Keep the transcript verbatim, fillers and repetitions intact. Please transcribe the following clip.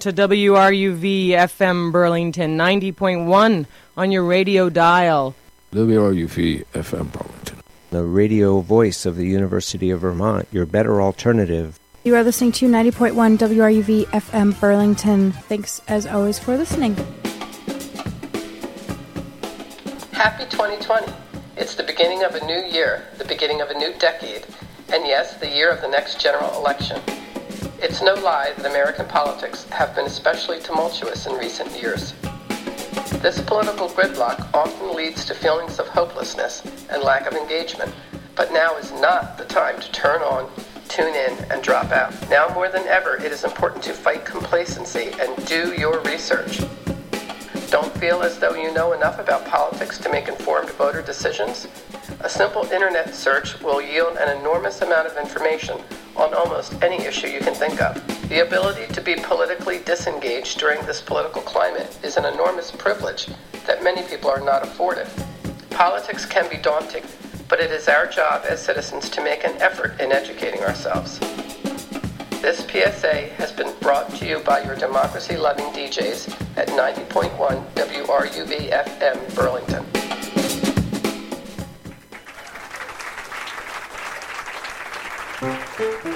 to W R U V F M Burlington, ninety point one on your radio dial. W R U V F M Burlington, the radio voice of the University of Vermont, your better alternative. You are listening to ninety point one W R U V F M Burlington. Thanks, as always, for listening. Happy twenty twenty. It's the beginning of a new year, the beginning of a new decade, and yes, the year of the next general election. It's no lie that American politics have been especially tumultuous in recent years. This political gridlock often leads to feelings of hopelessness and lack of engagement, but now is not the time to turn on, tune in, and drop out. Now more than ever, it is important to fight complacency and do your research. Don't feel as though you know enough about politics to make informed voter decisions? A simple internet search will yield an enormous amount of information on almost any issue you can think of. The ability to be politically disengaged during this political climate is an enormous privilege that many people are not afforded. Politics can be daunting, but it is our job as citizens to make an effort in educating ourselves. This P S A has been brought to you by your democracy-loving D Js at ninety point one W R U V F M Burlington.